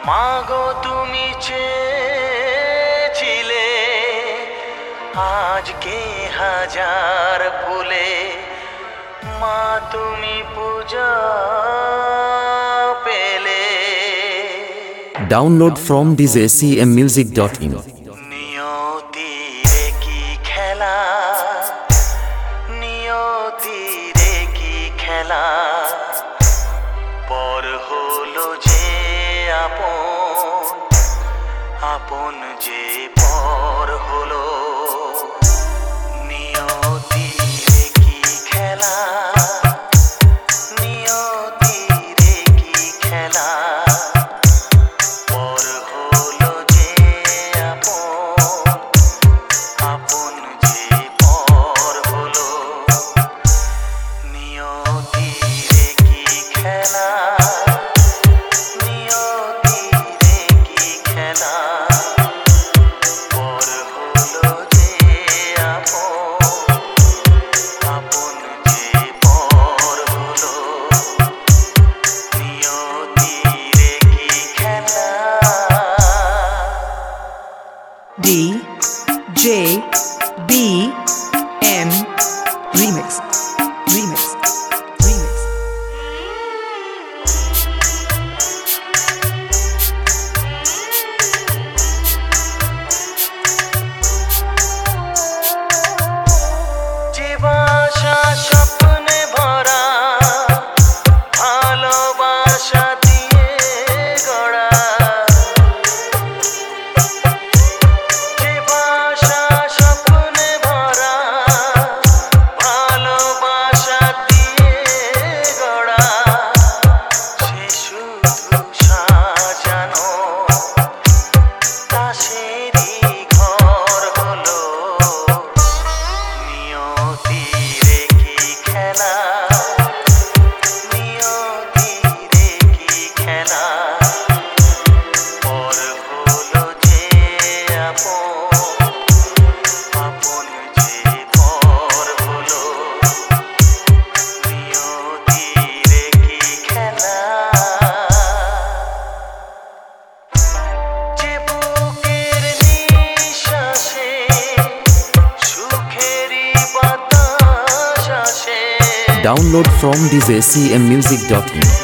মাগো তুমি চেয়েছিলে আজকে হাজার ফুলে, মা তুমি পূজা পেলে। Download from djcmmusic.in. নিয়তিরে কি খেলা, নিয়তিরে কি খেলা, পর হলো যে আপন, আপন যে পর হলো। নিয়তিরে কি খেলা, নিয়তিরে কি খেলা, পর হলো যে আপন, আপন যে পর হলো। নিয়তিরে কি খেলা, নিয়তিরে কি খেলা, পর হলো যে আপন, আপন যে পর হলো। নিয়তিরে কি খেলা। DJBM Remix. Remix. Remix. যে বাসা স্বপ্নে ভরা, ভালোবাসা দিয়ে গড়া, যে বাসা স্বপ্নে ভরা, ভালোবাসা দিয়ে গড়া, সে শুধু সাজানো তাসেরই ঘর হলো। নিয়তিরে কি খেলা, নিয়তিরে কি খেলা, পর হলো যে আপন, আপন যে পর হলো। নিয়তিরে কি খেলা। যে বুকের নিঃশ্বাসে সুখেরই বাতাস আসে, Download from djcmmusic.in.